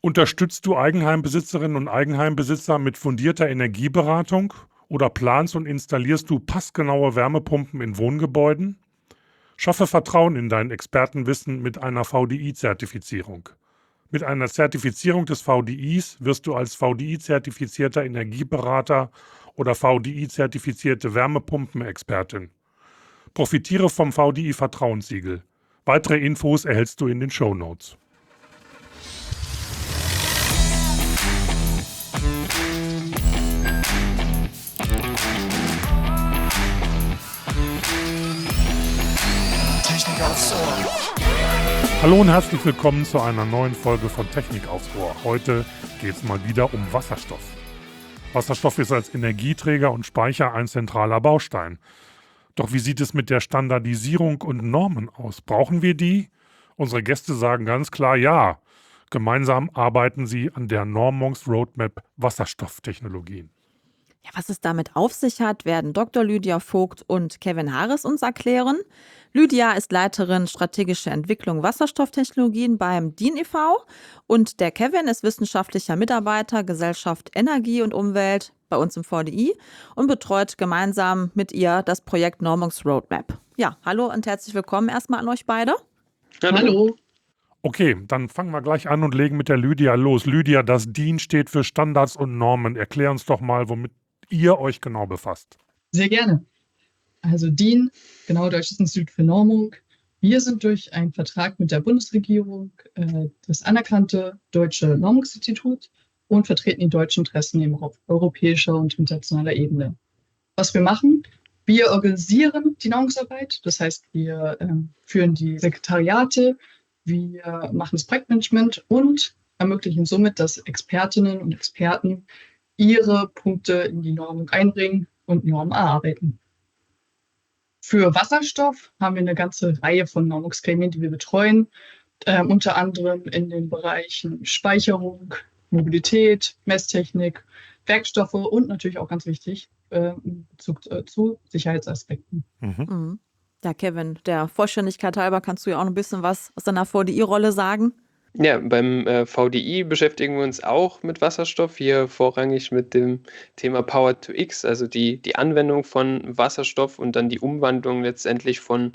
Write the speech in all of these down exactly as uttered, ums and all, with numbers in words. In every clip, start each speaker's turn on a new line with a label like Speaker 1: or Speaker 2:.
Speaker 1: Unterstützt du Eigenheimbesitzerinnen und Eigenheimbesitzer mit fundierter Energieberatung oder planst und installierst du passgenaue Wärmepumpen in Wohngebäuden? Schaffe Vertrauen in dein Expertenwissen mit einer V D I-Zertifizierung. Mit einer Zertifizierung des V D Is wirst du als V D I-zertifizierter Energieberater oder V D I-zertifizierte Wärmepumpenexpertin. Profitiere vom V D I-Vertrauenssiegel. Weitere Infos erhältst du in den Shownotes.
Speaker 2: Technik aufs Ohr.
Speaker 1: Hallo und herzlich willkommen zu einer neuen Folge von Technik aufs Ohr. Heute geht es mal wieder um Wasserstoff. Wasserstoff ist als Energieträger und Speicher ein zentraler Baustein. Doch wie sieht es mit der Standardisierung und Normen aus? Brauchen wir die? Unsere Gäste sagen ganz klar ja. Gemeinsam arbeiten sie an der Normungsroadmap Wasserstofftechnologien.
Speaker 3: Ja, was es damit auf sich hat, werden Doktor Lydia Vogt und Kevin Harris uns erklären. Lydia ist Leiterin strategische Entwicklung Wasserstofftechnologien beim D I N e V und der Kevin ist wissenschaftlicher Mitarbeiter Gesellschaft Energie und Umwelt bei uns im V D I und betreut gemeinsam mit ihr das Projekt Normungsroadmap. Ja, hallo und herzlich willkommen erstmal an euch beide.
Speaker 4: Hallo.
Speaker 1: Okay, dann fangen wir gleich an und legen mit der Lydia los. Lydia, das D I N steht für Standards und Normen. Erklär uns doch mal, womit ihr euch genau befasst.
Speaker 4: Sehr gerne. Also D I N, genau, Deutsches Institut für Normung. Wir sind durch einen Vertrag mit der Bundesregierung äh, das anerkannte Deutsche Normungsinstitut und vertreten die deutschen Interessen eben auf europäischer und internationaler Ebene. Was wir machen, wir organisieren die Normungsarbeit, das heißt, wir äh, führen die Sekretariate, wir machen das Projektmanagement und ermöglichen somit, dass Expertinnen und Experten ihre Punkte in die Normung einbringen und Normen erarbeiten. Für Wasserstoff haben wir eine ganze Reihe von Normungsgremien, die wir betreuen, äh, unter anderem in den Bereichen Speicherung, Mobilität, Messtechnik, Werkstoffe und natürlich auch ganz wichtig äh, in Bezug äh, zu Sicherheitsaspekten.
Speaker 1: Mhm.
Speaker 3: Mhm. Ja, Kevin, der Vollständigkeit halber kannst du ja auch noch ein bisschen was aus deiner V D I-Rolle sagen.
Speaker 5: Ja, beim äh, V D I beschäftigen wir uns auch mit Wasserstoff, hier vorrangig mit dem Thema Power to X, also die, die Anwendung von Wasserstoff und dann die Umwandlung letztendlich von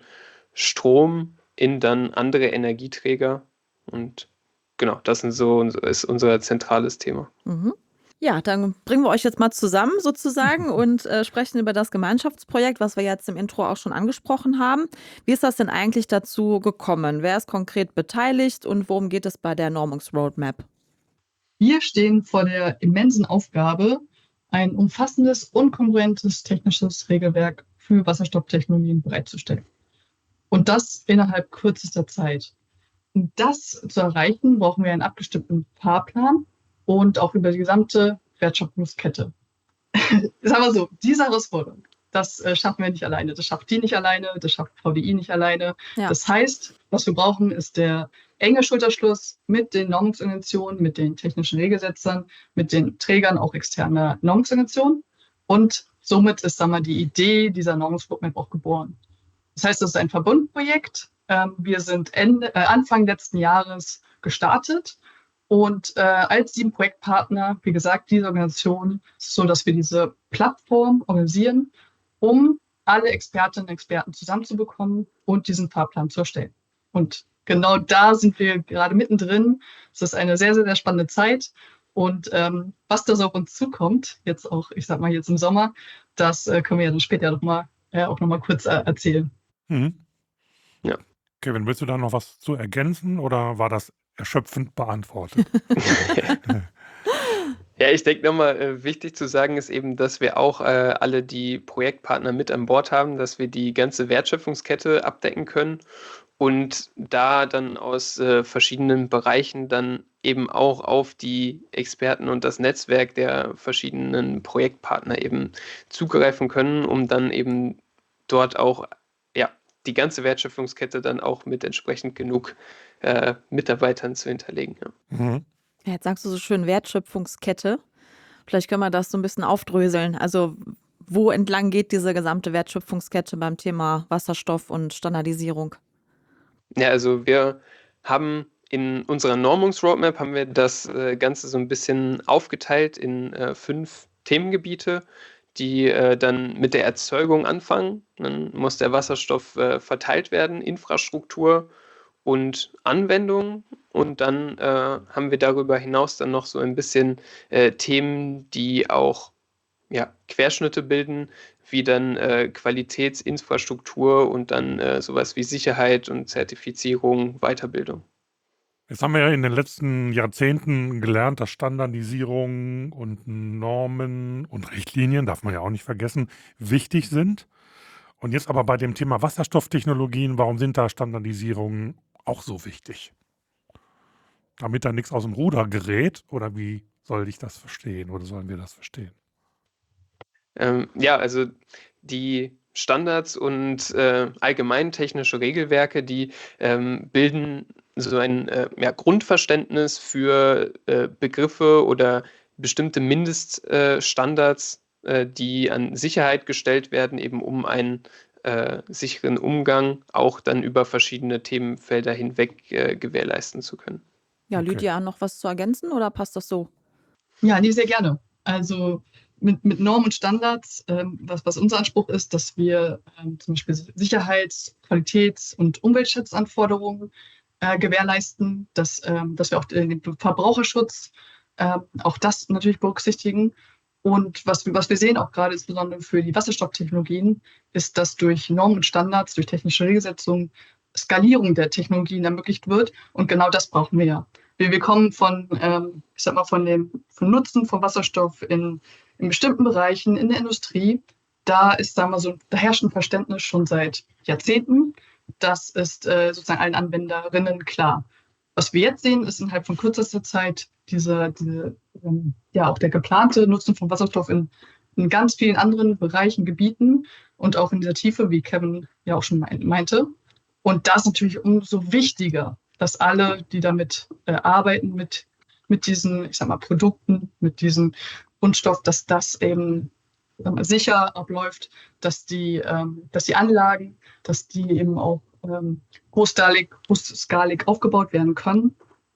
Speaker 5: Strom in dann andere Energieträger. Und genau, das sind so, ist unser zentrales Thema.
Speaker 3: Mhm. Ja, dann bringen wir euch jetzt mal zusammen sozusagen und äh, sprechen über das Gemeinschaftsprojekt, was wir jetzt im Intro auch schon angesprochen haben. Wie ist das denn eigentlich dazu gekommen? Wer ist konkret beteiligt und worum geht es bei der Normungsroadmap?
Speaker 4: Wir stehen vor der immensen Aufgabe, ein umfassendes und kongruentes technisches Regelwerk für Wasserstofftechnologien bereitzustellen. Und das innerhalb kürzester Zeit. Um das zu erreichen, brauchen wir einen abgestimmten Fahrplan und auch über die gesamte Wertschöpfungskette. Sagen wir so, diese Herausforderung, das äh, schaffen wir nicht alleine. Das schafft die nicht alleine, das schafft V D I nicht alleine.
Speaker 3: Ja.
Speaker 4: Das heißt, was wir brauchen, ist der enge Schulterschluss mit den Normungsorganisationen, mit den technischen Regelsetzern, mit den Trägern auch externer Normungsorganisationen. Und somit ist, sagen wir, die Idee dieser Normungsroadmap auch geboren. Das heißt, das ist ein Verbundprojekt. Ähm, wir sind Ende, äh, Anfang letzten Jahres gestartet. Und äh, als sieben Projektpartner, wie gesagt, diese Organisation, ist so, dass wir diese Plattform organisieren, um alle Expertinnen und Experten zusammenzubekommen und diesen Fahrplan zu erstellen. Und genau da sind wir gerade mittendrin. Es ist eine sehr, sehr, sehr spannende Zeit. Und ähm, was da so auf uns zukommt, jetzt auch, ich sag mal, jetzt im Sommer, das äh, können wir ja dann später noch mal, äh, auch nochmal kurz äh, erzählen.
Speaker 1: Mhm.
Speaker 5: Ja.
Speaker 1: Kevin, willst du da noch was zu ergänzen oder war das erschöpfend beantwortet?
Speaker 5: Ja, ich denke nochmal, äh, wichtig zu sagen ist eben, dass wir auch äh, alle die Projektpartner mit an Bord haben, dass wir die ganze Wertschöpfungskette abdecken können und da dann aus äh, verschiedenen Bereichen dann eben auch auf die Experten und das Netzwerk der verschiedenen Projektpartner eben zugreifen können, um dann eben dort auch ja, die ganze Wertschöpfungskette dann auch mit entsprechend genug äh, Mitarbeitern zu hinterlegen. Ja.
Speaker 1: Mhm.
Speaker 3: Ja, jetzt sagst du so schön Wertschöpfungskette. Vielleicht können wir das so ein bisschen aufdröseln. Also wo entlang geht diese gesamte Wertschöpfungskette beim Thema Wasserstoff und Standardisierung?
Speaker 5: Ja, also wir haben in unserer Normungsroadmap haben wir das äh, Ganze so ein bisschen aufgeteilt in äh, fünf Themengebiete, die äh, dann mit der Erzeugung anfangen. Dann muss der Wasserstoff äh, verteilt werden, Infrastruktur und Anwendung. Und dann äh, haben wir darüber hinaus dann noch so ein bisschen äh, Themen, die auch ja, Querschnitte bilden, wie dann äh, Qualitätsinfrastruktur und dann äh, sowas wie Sicherheit und Zertifizierung, Weiterbildung.
Speaker 1: Jetzt haben wir ja in den letzten Jahrzehnten gelernt, dass Standardisierung und Normen und Richtlinien, darf man ja auch nicht vergessen, wichtig sind. Und jetzt aber bei dem Thema Wasserstofftechnologien, warum sind da Standardisierungen auch so wichtig? Damit da nichts aus dem Ruder gerät, oder wie soll ich das verstehen oder sollen wir das verstehen?
Speaker 5: Ähm, ja, also die Standards und äh, allgemein technische Regelwerke, die ähm, bilden so ein äh, ja, Grundverständnis für äh, Begriffe oder bestimmte Mindeststandards, äh, die an Sicherheit gestellt werden, eben um einen äh, sicheren Umgang auch dann über verschiedene Themenfelder hinweg äh, gewährleisten zu können.
Speaker 3: Ja,
Speaker 1: Okay.
Speaker 3: Lydia, noch was zu ergänzen oder passt das so?
Speaker 4: Ja, nee, sehr gerne. Also mit, mit Normen und Standards, ähm, was, was unser Anspruch ist, dass wir ähm, zum Beispiel Sicherheits-, Qualitäts- und Umweltschutzanforderungen äh, gewährleisten, dass, ähm, dass wir auch den Verbraucherschutz, äh, auch das natürlich berücksichtigen. Und was wir, was wir sehen, auch gerade insbesondere für die Wasserstofftechnologien, ist, dass durch Normen und Standards, durch technische Regelsetzung Skalierung der Technologien ermöglicht wird. Und genau das brauchen wir ja. Wir, wir kommen von, ähm, ich sag mal, von dem von Nutzen von Wasserstoff in, in bestimmten Bereichen in der Industrie. Da ist, sagen wir so, da herrscht ein Verständnis schon seit Jahrzehnten. Das ist äh, sozusagen allen Anwenderinnen klar. Was wir jetzt sehen, ist innerhalb von kürzester Zeit diese, diese ähm, ja auch der geplante Nutzen von Wasserstoff in, in ganz vielen anderen Bereichen, Gebieten und auch in dieser Tiefe, wie Kevin ja auch schon meinte. Und das ist natürlich umso wichtiger, dass alle, die damit äh, arbeiten, mit, mit diesen, ich sag mal, Produkten, mit diesem Grundstoff, dass das eben mal, sicher abläuft, dass die, ähm, dass die Anlagen, dass die eben auch ähm, großskalig, großskalig aufgebaut werden können.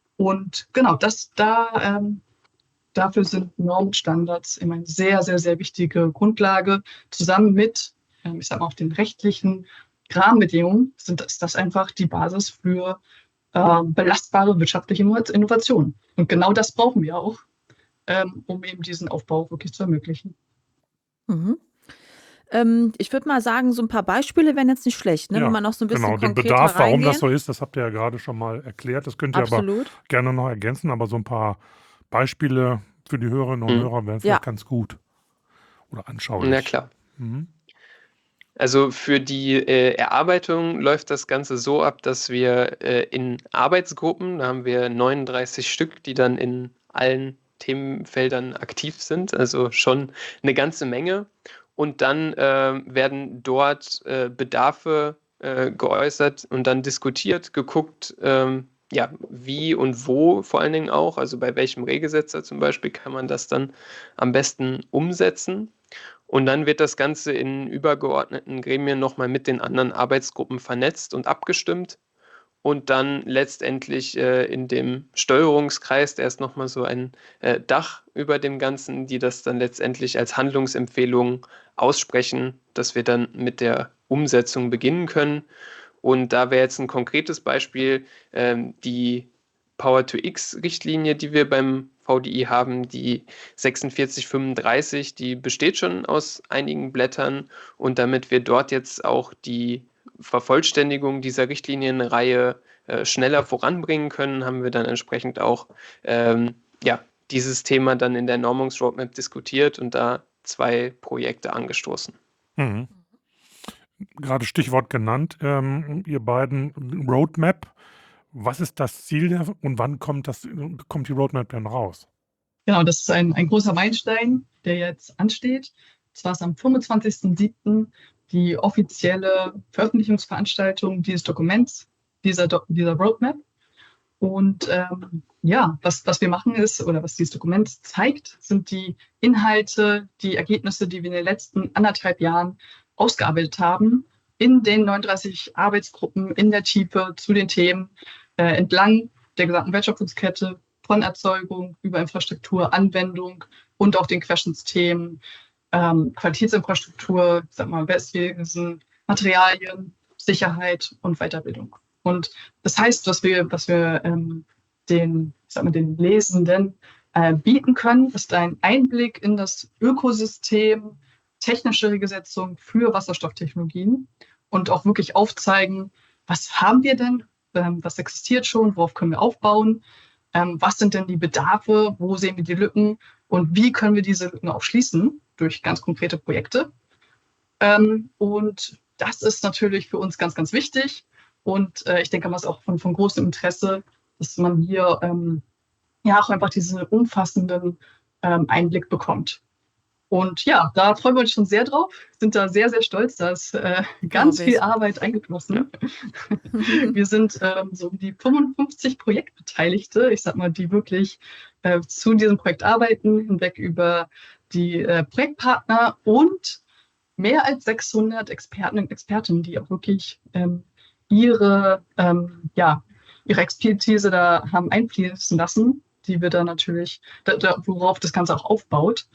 Speaker 4: Und genau, das da, ähm, dafür sind Normstandards immer eine sehr, sehr, sehr wichtige Grundlage. Zusammen mit, ähm, ich sag mal, auch den rechtlichen Rahmenbedingungen sind das, das einfach die Basis für äh, belastbare wirtschaftliche Innovation. Und genau das brauchen wir auch, ähm, um eben diesen Aufbau wirklich zu ermöglichen.
Speaker 3: Mhm. Ähm, ich würde mal sagen, so ein paar Beispiele wären jetzt nicht schlecht, ne?
Speaker 1: Ja,
Speaker 3: wenn man noch so ein bisschen
Speaker 1: genau, den
Speaker 3: konkreter
Speaker 1: Bedarf, warum das
Speaker 3: reingehen.
Speaker 1: so ist, das habt ihr ja gerade schon mal erklärt. Das könnt ihr aber
Speaker 3: Absolut.
Speaker 1: gerne noch ergänzen, aber so ein paar Beispiele für die Hörerinnen und
Speaker 5: Mhm.
Speaker 1: Hörer wären
Speaker 3: Ja.
Speaker 1: vielleicht ganz gut oder anschaulich.
Speaker 5: Na klar.
Speaker 1: Mhm.
Speaker 5: Also für die äh, Erarbeitung läuft das Ganze so ab, dass wir äh, in Arbeitsgruppen, da haben wir neununddreißig Stück, die dann in allen Themenfeldern aktiv sind, also schon eine ganze Menge. Und dann äh, werden dort äh, Bedarfe äh, geäußert und dann diskutiert, geguckt, ähm, ja, wie und wo vor allen Dingen auch, also bei welchem Regelsetzer zum Beispiel kann man das dann am besten umsetzen. Und dann wird das Ganze in übergeordneten Gremien nochmal mit den anderen Arbeitsgruppen vernetzt und abgestimmt. Und dann letztendlich äh, in dem Steuerungskreis, der ist nochmal so ein äh, Dach über dem Ganzen, die das dann letztendlich als Handlungsempfehlung aussprechen, dass wir dann mit der Umsetzung beginnen können. Und da wäre jetzt ein konkretes Beispiel, ähm, die Power-to-X-Richtlinie, die wir beim V D I haben, die sechsundvierzig fünfunddreißig, die besteht schon aus einigen Blättern. Und damit wir dort jetzt auch die Vervollständigung dieser Richtlinienreihe äh, schneller voranbringen können, haben wir dann entsprechend auch ähm, ja, dieses Thema dann in der Normungsroadmap diskutiert und da zwei Projekte angestoßen.
Speaker 1: Mhm. Gerade Stichwort genannt, ähm, ihr beiden Roadmap. Was ist das Ziel der, und wann kommt, das, kommt die Roadmap denn raus?
Speaker 4: Genau, das ist ein, ein großer Meilenstein, der jetzt ansteht. Zwar ist am fünfundzwanzigsten siebten die offizielle Veröffentlichungsveranstaltung dieses Dokuments, dieser, Do dieser Roadmap. Und ähm, ja, was, was wir machen ist, oder was dieses Dokument zeigt, sind die Inhalte, die Ergebnisse, die wir in den letzten anderthalb Jahren ausgearbeitet haben, in den neununddreißig Arbeitsgruppen in der Tiefe zu den Themen, äh, entlang der gesamten Wertschöpfungskette, von Erzeugung über Infrastruktur, Anwendung und auch den Querschnittsthemen, ähm, Qualitätsinfrastruktur, ich sag mal, Westwesen, Materialien, Sicherheit und Weiterbildung. Und das heißt, was wir, was wir ähm, den, ich sag mal, den Lesenden äh, bieten können, ist ein Einblick in das Ökosystem technische Regelsetzung für Wasserstofftechnologien und auch wirklich aufzeigen, was haben wir denn, ähm, was existiert schon, worauf können wir aufbauen, ähm, was sind denn die Bedarfe, wo sehen wir die Lücken und wie können wir diese Lücken auch schließen durch ganz konkrete Projekte. Ähm, und das ist natürlich für uns ganz, ganz wichtig. Und äh, ich denke, man ist auch von, von großem Interesse, dass man hier ähm, ja auch einfach diesen umfassenden ähm, Einblick bekommt. Und ja, da freuen wir uns schon sehr drauf, sind da sehr, sehr stolz, da ist äh, ganz viel Arbeit eingeflossen. Ja. Wir sind ähm, so um die fünfundfünfzig Projektbeteiligte, ich sag mal, die wirklich äh, zu diesem Projekt arbeiten, hinweg über die äh, Projektpartner und mehr als sechshundert Experten und Expertinnen, die auch wirklich ähm, ihre, ähm, ja, ihre Expertise da haben einfließen lassen, die wir da natürlich, da, da, worauf das Ganze auch aufbaut.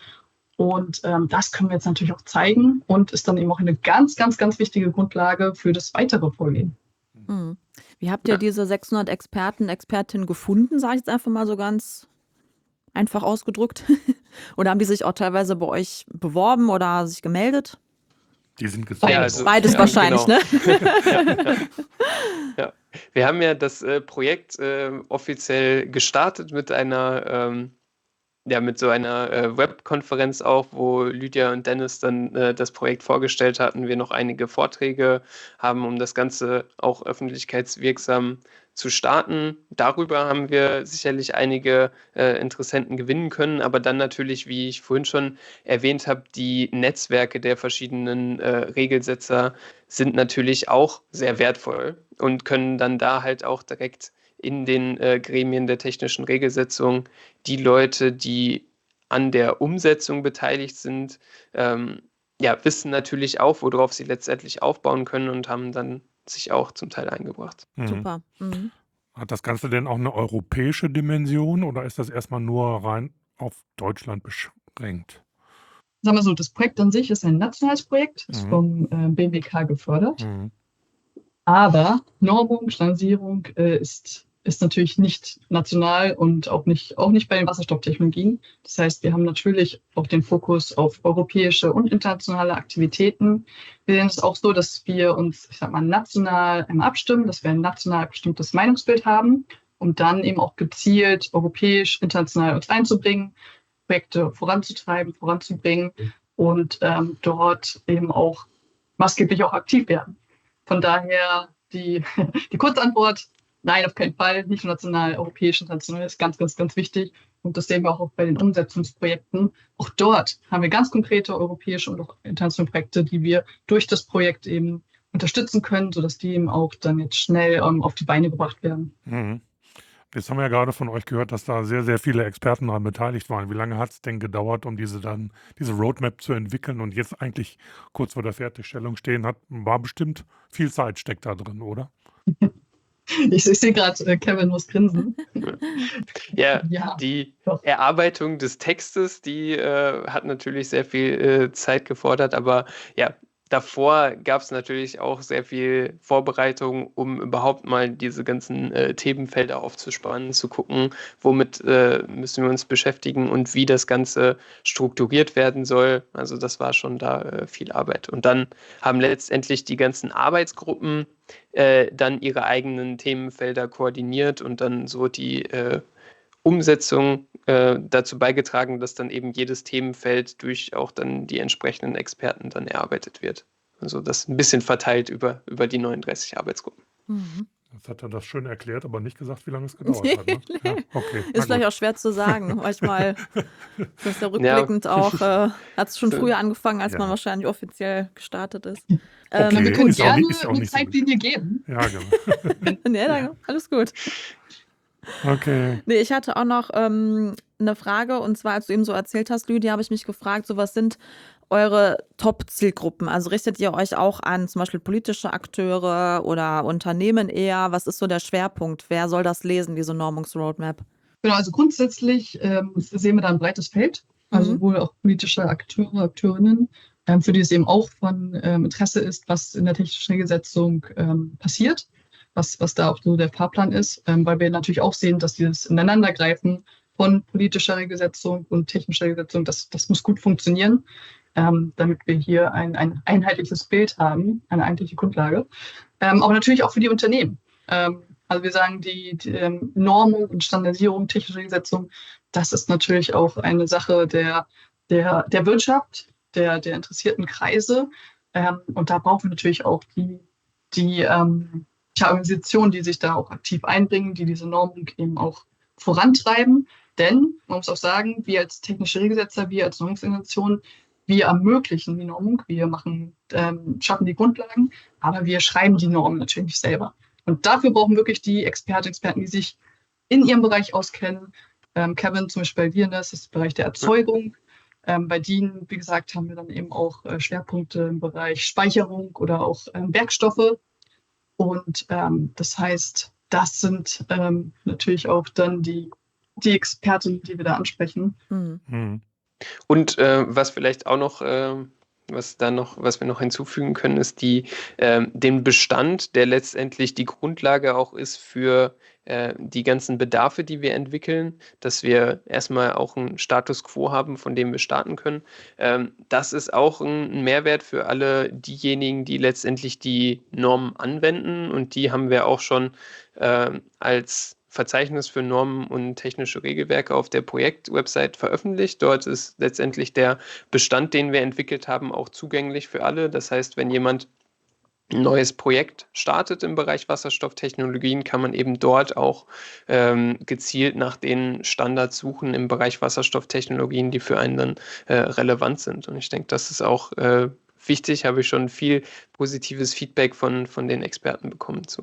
Speaker 4: Und ähm, das können wir jetzt natürlich auch zeigen und ist dann eben auch eine ganz, ganz, ganz wichtige Grundlage für das weitere Vorgehen.
Speaker 3: Hm. Wie habt ihr ja. diese sechshundert Experten, Expertinnen gefunden, sage ich jetzt einfach mal so ganz einfach ausgedrückt? Oder haben die sich auch teilweise bei euch beworben oder sich gemeldet?
Speaker 1: Die sind gezeigt.
Speaker 5: Ja, also,
Speaker 3: Beides
Speaker 5: ja,
Speaker 3: wahrscheinlich,
Speaker 5: genau.
Speaker 3: ne?
Speaker 5: ja, ja. ja. Wir haben ja das äh, Projekt äh, offiziell gestartet mit einer ähm, Ja, mit so einer äh, Webkonferenz auch, wo Lydia und Dennis dann äh, das Projekt vorgestellt hatten, wir noch einige Vorträge haben, um das Ganze auch öffentlichkeitswirksam zu starten. Darüber haben wir sicherlich einige äh, Interessenten gewinnen können, aber dann natürlich, wie ich vorhin schon erwähnt habe, die Netzwerke der verschiedenen äh, Regelsetzer sind natürlich auch sehr wertvoll und können dann da halt auch direkt in den äh, Gremien der technischen Regelsetzung die Leute, die an der Umsetzung beteiligt sind, ähm, ja, wissen natürlich auch, worauf sie letztendlich aufbauen können und haben dann sich auch zum Teil eingebracht.
Speaker 1: Mhm.
Speaker 3: Super. Mhm.
Speaker 1: Hat das Ganze denn auch eine europäische Dimension oder ist das erstmal nur rein auf Deutschland beschränkt?
Speaker 4: Sagen wir so, das Projekt an sich ist ein nationales Projekt, ist
Speaker 1: Mhm.
Speaker 4: vom äh, B M W K gefördert.
Speaker 1: Mhm.
Speaker 4: Aber Normung, Standardisierung äh, ist, ist natürlich nicht national und auch nicht, auch nicht bei den Wasserstofftechnologien. Das heißt, wir haben natürlich auch den Fokus auf europäische und internationale Aktivitäten. Wir sehen es auch so, dass wir uns, ich sag mal, national einmal abstimmen, dass wir ein national bestimmtes Meinungsbild haben, um dann eben auch gezielt europäisch, international uns einzubringen, Projekte voranzutreiben, voranzubringen und ähm, dort eben auch maßgeblich auch aktiv werden. Von daher die, die Kurzantwort, nein, auf keinen Fall, nicht nur national, europäisch, international ist ganz, ganz, ganz wichtig. Und das sehen wir auch bei den Umsetzungsprojekten. Auch dort haben wir ganz konkrete europäische und auch internationale Projekte, die wir durch das Projekt eben unterstützen können, sodass die eben auch dann jetzt schnell ähm, auf die Beine gebracht werden.
Speaker 1: Mhm. Jetzt haben wir ja gerade von euch gehört, dass da sehr, sehr viele Experten daran beteiligt waren. Wie lange hat es denn gedauert, um diese dann diese Roadmap zu entwickeln und jetzt eigentlich kurz vor der Fertigstellung stehen hat? War bestimmt viel Zeit steckt da drin, oder?
Speaker 4: Ich, ich sehe gerade, äh, Kevin muss grinsen.
Speaker 5: Ja,
Speaker 4: Ja,
Speaker 5: die
Speaker 4: doch.
Speaker 5: Erarbeitung des Textes, die äh, hat natürlich sehr viel äh, Zeit gefordert, aber ja, davor gab es natürlich auch sehr viel Vorbereitung, um überhaupt mal diese ganzen äh, Themenfelder aufzuspannen, zu gucken, womit äh, müssen wir uns beschäftigen und wie das Ganze strukturiert werden soll. Also das war schon da äh, viel Arbeit. Und dann haben letztendlich die ganzen Arbeitsgruppen äh, dann ihre eigenen Themenfelder koordiniert und dann so die äh, Umsetzung äh, dazu beigetragen, dass dann eben jedes Themenfeld durch auch dann die entsprechenden Experten dann erarbeitet wird. Also das ein bisschen verteilt über, über die neununddreißig Arbeitsgruppen.
Speaker 3: Mhm.
Speaker 1: Jetzt hat er das schön erklärt, aber nicht gesagt, wie lange es gedauert hat. Ne? Ja, okay.
Speaker 3: Ist vielleicht auch schwer zu sagen. Manchmal ist das ja rückblickend
Speaker 5: Ja.
Speaker 3: auch, äh, hat es schon
Speaker 5: So.
Speaker 3: früher angefangen, als
Speaker 1: Ja.
Speaker 3: man wahrscheinlich offiziell gestartet ist.
Speaker 1: Okay.
Speaker 3: Ähm,
Speaker 4: Wir können
Speaker 1: ist auch
Speaker 4: gerne
Speaker 1: nicht- ist auch
Speaker 4: eine
Speaker 1: nicht so
Speaker 4: Zeitlinie geben.
Speaker 1: Ja, genau.
Speaker 3: nee, danke. Alles gut.
Speaker 1: Okay.
Speaker 3: Nee, ich hatte auch noch ähm, eine Frage und zwar, als du eben so erzählt hast, Lydia, habe ich mich gefragt, so was sind eure Top-Zielgruppen? Also richtet ihr euch auch an zum Beispiel politische Akteure oder Unternehmen eher? Was ist so der Schwerpunkt? Wer soll das lesen, diese Normungsroadmap?
Speaker 4: Genau, also grundsätzlich ähm, sehen wir da ein breites Feld, also
Speaker 3: Mhm.
Speaker 4: sowohl auch politische Akteure, Akteurinnen, ähm, für die es eben auch von ähm, Interesse ist, was in der technischen Regelsetzung ähm, passiert, was, was da auch so der Fahrplan ist, ähm, weil wir natürlich auch sehen, dass dieses Ineinandergreifen von politischer Regelsetzung und technischer Regelsetzung, das, das muss gut funktionieren, ähm, damit wir hier ein, ein einheitliches Bild haben, eine einheitliche Grundlage. Ähm, aber natürlich auch für die Unternehmen. Ähm, also wir sagen, die, die ähm, Normung und Standardisierung, technische Regelsetzung, das ist natürlich auch eine Sache der, der, der Wirtschaft, der, der interessierten Kreise. Ähm, und da brauchen wir natürlich auch die, die ähm, tja, Organisationen, die sich da auch aktiv einbringen, die diese Normung eben auch vorantreiben. Denn man muss auch sagen, wir als technische Regelsetzer, wir als Normungsorganisation, wir ermöglichen die Normung, wir machen, ähm, schaffen die Grundlagen, aber wir schreiben die Normen natürlich nicht selber. Und dafür brauchen wirklich die Expertinnen, Experten, die sich in ihrem Bereich auskennen. Ähm, Kevin zum Beispiel bei Virnes, das ist der Bereich der Erzeugung. Ähm, bei DIN, wie gesagt, haben wir dann eben auch äh, Schwerpunkte im Bereich Speicherung oder auch ähm, Werkstoffe. Und ähm, das heißt, das sind ähm, natürlich auch dann die, die Experten, die wir da ansprechen.
Speaker 3: Mhm.
Speaker 1: Mhm.
Speaker 5: Und äh, was vielleicht auch noch, äh, was da noch, was wir noch hinzufügen können, ist die, äh, den Bestand, der letztendlich die Grundlage auch ist für äh, die ganzen Bedarfe, die wir entwickeln, dass wir erstmal auch einen Status quo haben, von dem wir starten können. Ähm, das ist auch ein Mehrwert für alle diejenigen, die letztendlich die Normen anwenden, und die haben wir auch schon äh, als Verzeichnis für Normen und technische Regelwerke auf der Projektwebsite veröffentlicht. Dort ist letztendlich der Bestand, den wir entwickelt haben, auch zugänglich für alle. Das heißt, wenn jemand ein neues Projekt startet im Bereich Wasserstofftechnologien, kann man eben dort auch ähm, gezielt nach den Standards suchen im Bereich Wasserstofftechnologien, die für einen dann äh, relevant sind. Und ich denke, das ist auch äh, wichtig, habe ich schon viel positives Feedback von, von den Experten bekommen zu.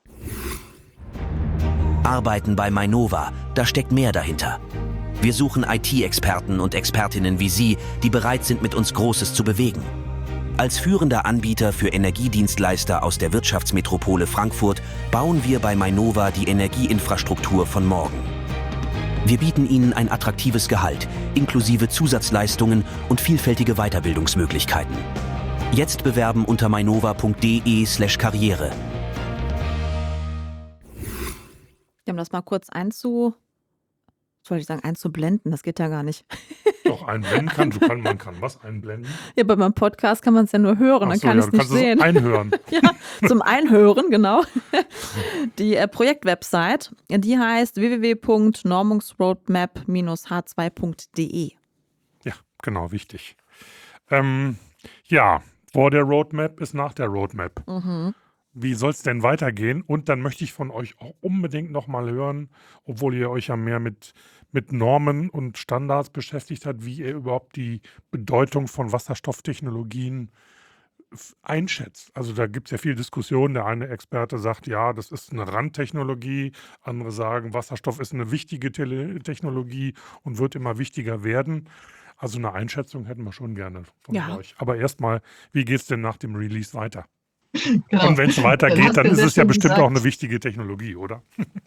Speaker 2: Arbeiten bei Mainova, da steckt mehr dahinter. Wir suchen I T-Experten und Expertinnen wie Sie, die bereit sind, mit uns Großes zu bewegen. Als führender Anbieter für Energiedienstleister aus der Wirtschaftsmetropole Frankfurt bauen wir bei Mainova die Energieinfrastruktur von morgen. Wir bieten Ihnen ein attraktives Gehalt, inklusive Zusatzleistungen und vielfältige Weiterbildungsmöglichkeiten. Jetzt bewerben unter mainova punkt de slash karriere.
Speaker 3: Um das mal kurz einzu... Was wollte ich sagen, einzublenden, das geht ja gar nicht.
Speaker 1: Doch, einblenden kann, du kann, man kann was einblenden.
Speaker 3: Ja, bei meinem Podcast kann man es ja nur hören,
Speaker 1: Ach
Speaker 3: dann
Speaker 1: so,
Speaker 3: kann
Speaker 1: ja,
Speaker 3: ich es
Speaker 1: du
Speaker 3: nicht
Speaker 1: kannst es
Speaker 3: sehen.
Speaker 1: einhören.
Speaker 3: Ja, zum Einhören, genau. Die äh, Projektwebsite, die heißt w w w punkt normungsroadmap h zwei punkt de.
Speaker 1: Ja, genau, wichtig. Ähm, ja, vor der Roadmap ist nach der Roadmap.
Speaker 3: Mhm.
Speaker 1: Wie soll es denn weitergehen? Und dann möchte ich von euch auch unbedingt nochmal hören, obwohl ihr euch ja mehr mit, mit Normen und Standards beschäftigt habt, wie ihr überhaupt die Bedeutung von Wasserstofftechnologien f- einschätzt. Also da gibt es ja viel Diskussion. Der eine Experte sagt, ja, das ist eine Randtechnologie. Andere sagen, Wasserstoff ist eine wichtige Tele Technologie und wird immer wichtiger werden. Also eine Einschätzung hätten wir schon gerne von
Speaker 3: Ja.
Speaker 1: euch. Aber erstmal, wie geht es denn nach dem Release weiter?
Speaker 4: Genau.
Speaker 1: Und wenn es
Speaker 4: Dann
Speaker 1: weitergeht,
Speaker 4: hast
Speaker 1: dann
Speaker 4: du
Speaker 1: ist
Speaker 4: sehr
Speaker 1: es ja
Speaker 4: schön
Speaker 1: bestimmt
Speaker 4: gesagt.
Speaker 1: auch eine wichtige Technologie, oder?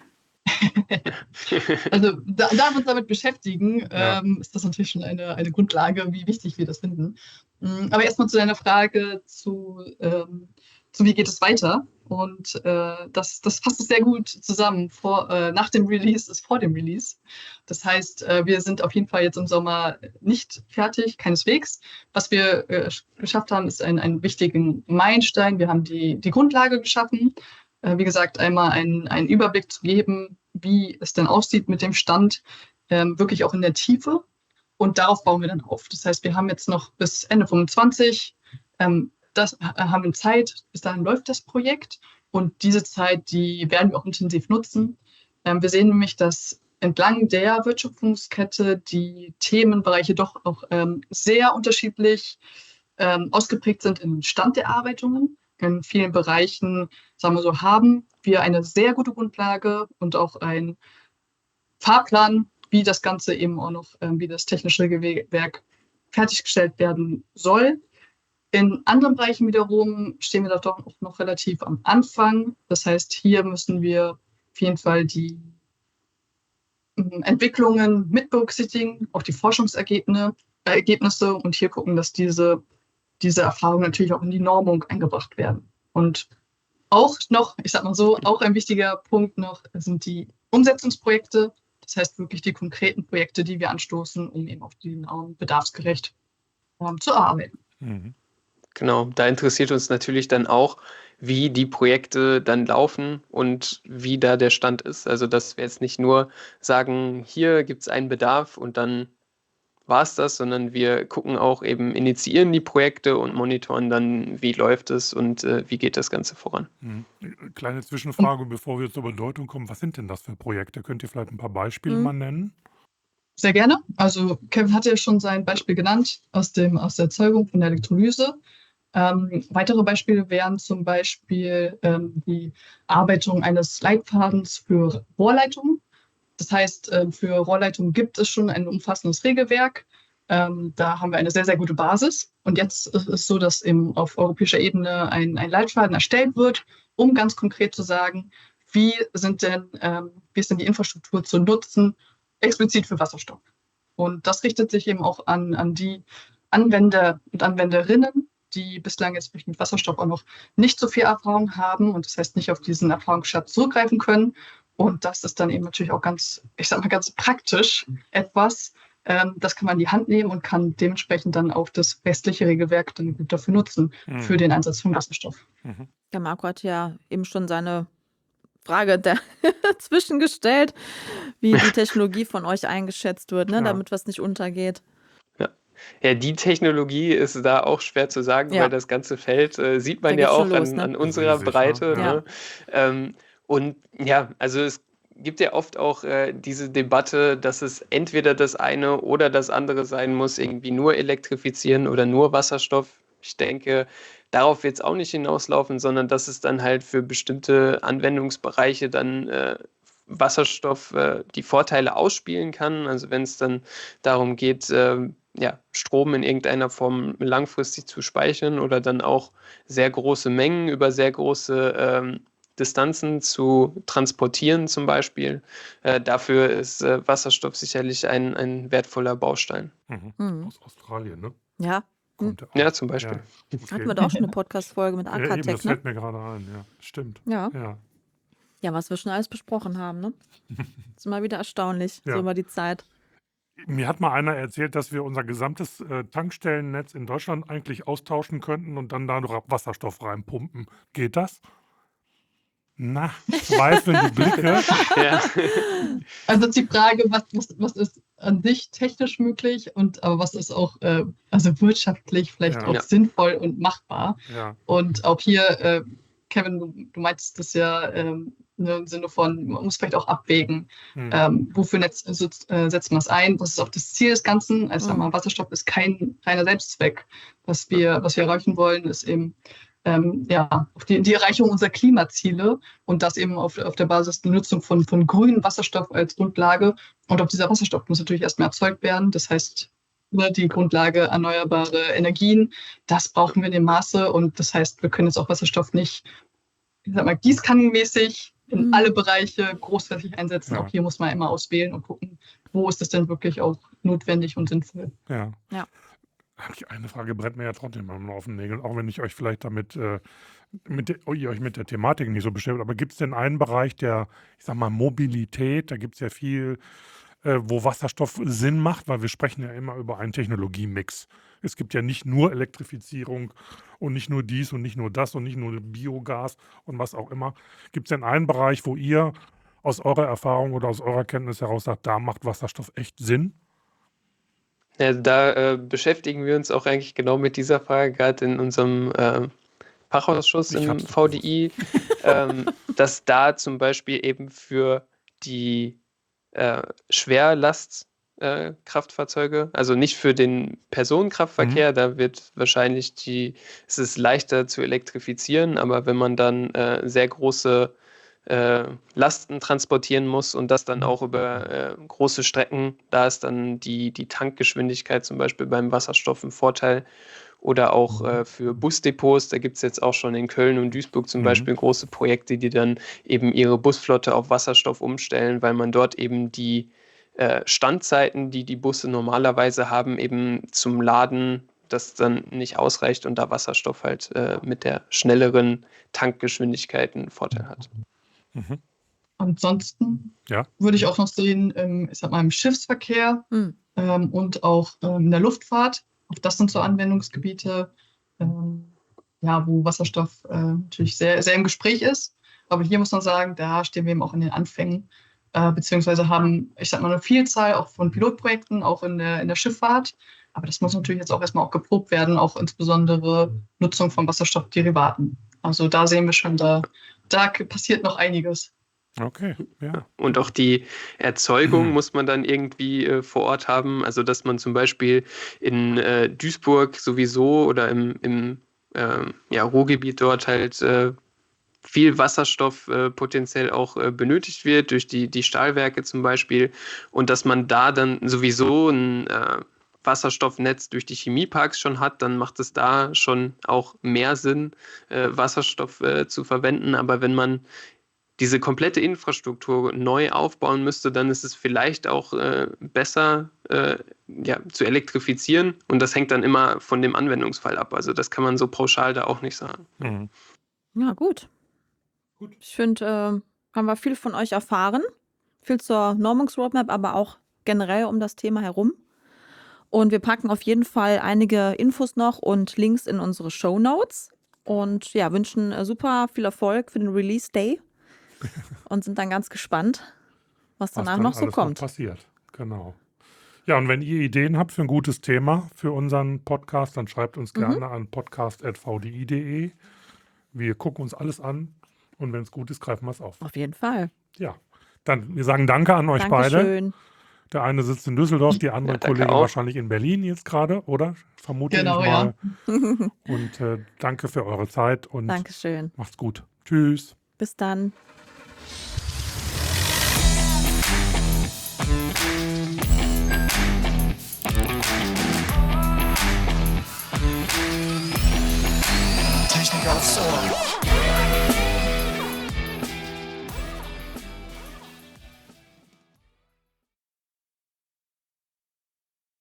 Speaker 4: Also da, da wir uns damit beschäftigen,
Speaker 1: Ja.
Speaker 4: ähm, ist das natürlich schon eine, eine Grundlage, wie wichtig wir das finden. Mm, Aber erstmal zu deiner Frage zu, ähm, zu wie geht es weiter? Und äh, das, das fasst es sehr gut zusammen. Vor, äh, nach dem Release ist vor dem Release. Das heißt, äh, wir sind auf jeden Fall jetzt im Sommer nicht fertig, keineswegs. Was wir äh, geschafft haben, ist ein, einen wichtigen Meilenstein. Wir haben die, die Grundlage geschaffen. Äh, wie gesagt, einmal einen, einen Überblick zu geben, wie es denn aussieht mit dem Stand, ähm, wirklich auch in der Tiefe. Und darauf bauen wir dann auf. Das heißt, wir haben jetzt noch bis Ende fünfundzwanzig, ähm, das äh, haben wir Zeit, bis dahin läuft das Projekt. Und diese Zeit, die werden wir auch intensiv nutzen. Ähm, wir sehen nämlich, dass entlang der Wertschöpfungskette die Themenbereiche doch auch ähm, sehr unterschiedlich ähm, ausgeprägt sind im Stand der Erarbeitungen. In vielen Bereichen, sagen wir so, haben wir eine sehr gute Grundlage und auch einen Fahrplan, wie das Ganze eben auch noch, ähm, wie das technische Regelwerk fertiggestellt werden soll. In anderen Bereichen wiederum stehen wir da doch auch noch relativ am Anfang. Das heißt, hier müssen wir auf jeden Fall die Entwicklungen mit berücksichtigen, auch die Forschungsergebnisse äh, Ergebnisse und hier gucken, dass diese, diese Erfahrungen natürlich auch in die Normung eingebracht werden. Und auch noch, ich sag mal so, auch ein wichtiger Punkt noch sind die Umsetzungsprojekte. Das heißt wirklich die konkreten Projekte, die wir anstoßen, um eben auf den ähm, bedarfsgerecht ähm, zu arbeiten.
Speaker 1: Mhm.
Speaker 5: Genau, da interessiert uns natürlich dann auch, wie die Projekte dann laufen und wie da der Stand ist. Also dass wir jetzt nicht nur sagen, hier gibt es einen Bedarf und dann war es das, sondern wir gucken auch eben, initiieren die Projekte und monitoren dann, wie läuft es und äh, wie geht das Ganze voran.
Speaker 1: Mhm. Kleine Zwischenfrage, bevor wir zur Bedeutung kommen. Was sind denn das für Projekte? Könnt ihr vielleicht ein paar Beispiele
Speaker 3: Mhm.
Speaker 1: mal nennen?
Speaker 4: Sehr gerne. Also Kevin hatte ja schon sein Beispiel genannt aus, dem, aus der Erzeugung von der Elektrolyse. Ähm, weitere Beispiele wären zum Beispiel ähm, die Erarbeitung eines Leitfadens für Rohrleitungen. Das heißt, äh, für Rohrleitungen gibt es schon ein umfassendes Regelwerk. Ähm, da haben wir eine sehr, sehr gute Basis. Und jetzt ist es so, dass eben auf europäischer Ebene ein, ein Leitfaden erstellt wird, um ganz konkret zu sagen, wie sind denn, ähm, wie ist denn die Infrastruktur zu nutzen, explizit für Wasserstoff. Und das richtet sich eben auch an, an die Anwender und Anwenderinnen, die bislang jetzt mit Wasserstoff auch noch nicht so viel Erfahrung haben und das heißt nicht auf diesen Erfahrungsschatz zurückgreifen können. Und das ist dann eben natürlich auch ganz, ich sag mal, ganz praktisch etwas. Ähm, das kann man in die Hand nehmen und kann dementsprechend dann auch das restliche Regelwerk dann gut dafür nutzen,
Speaker 1: Mhm.
Speaker 4: für den Einsatz von Wasserstoff.
Speaker 1: Mhm.
Speaker 3: Der Marco hat ja eben schon seine Frage dazwischen gestellt, wie die Technologie von euch eingeschätzt wird, ne,
Speaker 1: Ja.
Speaker 3: damit was nicht untergeht.
Speaker 5: Ja, die Technologie ist da auch schwer zu sagen,
Speaker 3: Ja.
Speaker 5: weil das ganze Feld äh, sieht man
Speaker 3: Da
Speaker 5: ja
Speaker 3: geht's
Speaker 5: auch
Speaker 3: schon los,
Speaker 5: an,
Speaker 3: ne?
Speaker 5: an unserer
Speaker 1: Riesig,
Speaker 5: Breite.
Speaker 1: ja.
Speaker 5: Ne? Ähm, und ja, also es gibt ja oft auch äh, diese Debatte, dass es entweder das eine oder das andere sein muss, irgendwie nur elektrifizieren oder nur Wasserstoff. Ich denke, darauf wird es auch nicht hinauslaufen, sondern dass es dann halt für bestimmte Anwendungsbereiche dann äh, Wasserstoff äh, die Vorteile ausspielen kann. Also wenn es dann darum geht, äh, ja, Strom in irgendeiner Form langfristig zu speichern oder dann auch sehr große Mengen über sehr große ähm, Distanzen zu transportieren zum Beispiel. Äh, dafür ist äh, Wasserstoff sicherlich ein, ein wertvoller Baustein.
Speaker 1: Mhm.
Speaker 3: Mhm.
Speaker 1: Aus Australien, ne?
Speaker 3: Ja,
Speaker 1: Kommt der auch.
Speaker 5: Ja, zum Beispiel.
Speaker 1: Ja. Okay.
Speaker 3: hatten wir da auch schon eine Podcast-Folge mit
Speaker 1: Ja, eben, das
Speaker 3: Akatech, ne?
Speaker 1: fällt mir gerade ein, ja. Stimmt.
Speaker 3: Ja.
Speaker 1: Ja.
Speaker 3: Ja, was wir schon alles besprochen haben, ne? Ist immer wieder erstaunlich,
Speaker 1: Ja.
Speaker 3: so über die Zeit.
Speaker 1: Mir hat mal einer erzählt, dass wir unser gesamtes äh, Tankstellennetz in Deutschland eigentlich austauschen könnten und dann da noch Wasserstoff reinpumpen. Geht das? Na, zweifelnde Blicke.
Speaker 5: Ja.
Speaker 4: Also die Frage, was, was, was ist an sich technisch möglich und aber was ist auch äh, also wirtschaftlich vielleicht
Speaker 1: Ja.
Speaker 4: auch
Speaker 5: Ja.
Speaker 4: sinnvoll und machbar.
Speaker 1: Ja.
Speaker 4: Und auch hier, äh, Kevin, du, du meintest das ja ähm, ne, im Sinne von, man muss vielleicht auch abwägen,
Speaker 1: Hm.
Speaker 4: ähm, wofür netz, also, äh, setzt man es ein, was ist auch das Ziel des Ganzen. Also sag
Speaker 3: Mhm.
Speaker 4: mal, Wasserstoff ist kein reiner Selbstzweck. Was wir, was wir erreichen wollen, ist eben ähm, ja, auf die, die Erreichung unserer Klimaziele und das eben auf, auf der Basis der Nutzung von, von grünem Wasserstoff als Grundlage. Und auch dieser Wasserstoff muss natürlich erstmal erzeugt werden. Das heißt, ne, die Grundlage erneuerbare Energien, das brauchen wir in dem Maße. Und das heißt, wir können jetzt auch Wasserstoff nicht, ich sag mal, gießkannenmäßig in
Speaker 3: Mhm.
Speaker 4: alle Bereiche großflächig einsetzen.
Speaker 1: Ja.
Speaker 4: Auch hier muss man immer auswählen und gucken, wo ist es denn wirklich auch notwendig und sinnvoll.
Speaker 1: Ja.
Speaker 3: Ja.
Speaker 1: Habe ich eine Frage, brennt mir ja trotzdem mal auf den Nägeln, auch wenn ich euch vielleicht damit, äh, mit der, ihr euch mit der Thematik nicht so beschäftigt. Aber gibt es denn einen Bereich der, ich sag mal, Mobilität? Da gibt es ja viel, äh, wo Wasserstoff Sinn macht, weil wir sprechen ja immer über einen Technologiemix. Es gibt ja nicht nur Elektrifizierung und nicht nur dies und nicht nur das und nicht nur Biogas und was auch immer. Gibt es denn einen Bereich, wo ihr aus eurer Erfahrung oder aus eurer Kenntnis heraus sagt, da macht Wasserstoff echt Sinn?
Speaker 5: Ja, da äh, beschäftigen wir uns auch eigentlich genau mit dieser Frage, gerade in unserem ähm, Fachausschuss
Speaker 1: Ich
Speaker 5: im
Speaker 1: hab's
Speaker 5: V D I, ähm, dass da zum Beispiel eben für die äh, Schwerlastkraftfahrzeuge, also nicht für den Personenkraftverkehr, da wird wahrscheinlich die, es ist leichter zu elektrifizieren, aber wenn man dann äh, sehr große äh, Lasten transportieren muss und das dann auch über äh, große Strecken. Da ist dann die, die Tankgeschwindigkeit zum Beispiel beim Wasserstoff ein Vorteil. Oder auch äh, für Busdepots, da gibt es jetzt auch schon in Köln und Duisburg zum
Speaker 1: Mhm.
Speaker 5: Beispiel große Projekte, die dann eben ihre Busflotte auf Wasserstoff umstellen, weil man dort eben die äh, Standzeiten, die die Busse normalerweise haben, eben zum Laden, das dann nicht ausreicht und da Wasserstoff halt äh, mit der schnelleren Tankgeschwindigkeit einen Vorteil hat.
Speaker 1: Mhm.
Speaker 4: Ansonsten
Speaker 1: Ja.
Speaker 4: würde ich auch noch sehen, ähm, ich sag mal, im Schiffsverkehr
Speaker 3: Hm.
Speaker 4: ähm, und auch ähm, in der Luftfahrt. Auch das sind so Anwendungsgebiete, ähm, ja, wo Wasserstoff äh, natürlich sehr, sehr im Gespräch ist. Aber hier muss man sagen, da stehen wir eben auch in den Anfängen, äh, beziehungsweise haben, ich sag mal, eine Vielzahl auch von Pilotprojekten, auch in der, in der Schifffahrt. Aber das muss natürlich jetzt auch erstmal auch geprobt werden, auch insbesondere Nutzung von Wasserstoffderivaten. Also da sehen wir schon, da, da passiert noch einiges.
Speaker 1: Okay, ja.
Speaker 5: Und auch die Erzeugung muss man dann irgendwie äh, vor Ort haben. Also dass man zum Beispiel in äh, Duisburg sowieso oder im, im äh, ja, Ruhrgebiet dort halt äh, viel Wasserstoff äh, potenziell auch äh, benötigt wird, durch die, die Stahlwerke zum Beispiel. Und dass man da dann sowieso ein äh, Wasserstoffnetz durch die Chemieparks schon hat, dann macht es da schon auch mehr Sinn, äh, Wasserstoff äh, zu verwenden. Aber wenn man diese komplette Infrastruktur neu aufbauen müsste, dann ist es vielleicht auch äh, besser äh, ja, zu elektrifizieren. Und das hängt dann immer von dem Anwendungsfall ab. Also das kann man so pauschal da auch nicht sagen.
Speaker 1: Mhm.
Speaker 3: Ja, gut.
Speaker 1: Gut.
Speaker 3: Ich finde, äh, haben wir viel von euch erfahren. Viel zur Normungsroadmap, aber auch generell um das Thema herum. Und wir packen auf jeden Fall einige Infos noch und Links in unsere Shownotes. Und ja, wünschen äh, super viel Erfolg für den Release Day. Und sind dann ganz gespannt, was
Speaker 1: Was
Speaker 3: danach
Speaker 1: dann
Speaker 3: noch so
Speaker 1: alles
Speaker 3: kommt.
Speaker 1: passiert. Genau. Ja, und wenn ihr Ideen habt für ein gutes Thema für unseren Podcast, dann schreibt uns
Speaker 3: Mhm.
Speaker 1: gerne an podcast punkt v d i punkt de. Wir gucken uns alles an und wenn es gut ist, greifen wir es auf.
Speaker 3: Auf jeden Fall.
Speaker 1: Ja, dann wir sagen Danke an euch beide.
Speaker 3: Dankeschön.
Speaker 1: Der eine sitzt in Düsseldorf, die andere
Speaker 5: Ja, danke
Speaker 1: Kollegin
Speaker 5: auch.
Speaker 1: wahrscheinlich in Berlin jetzt gerade, oder? Vermute
Speaker 4: Genau,
Speaker 1: ich
Speaker 4: ja.
Speaker 1: mal. Und äh, danke für eure Zeit und
Speaker 3: Dankeschön.
Speaker 1: macht's gut. Tschüss.
Speaker 3: Bis dann.
Speaker 6: Technik aufs Ohr.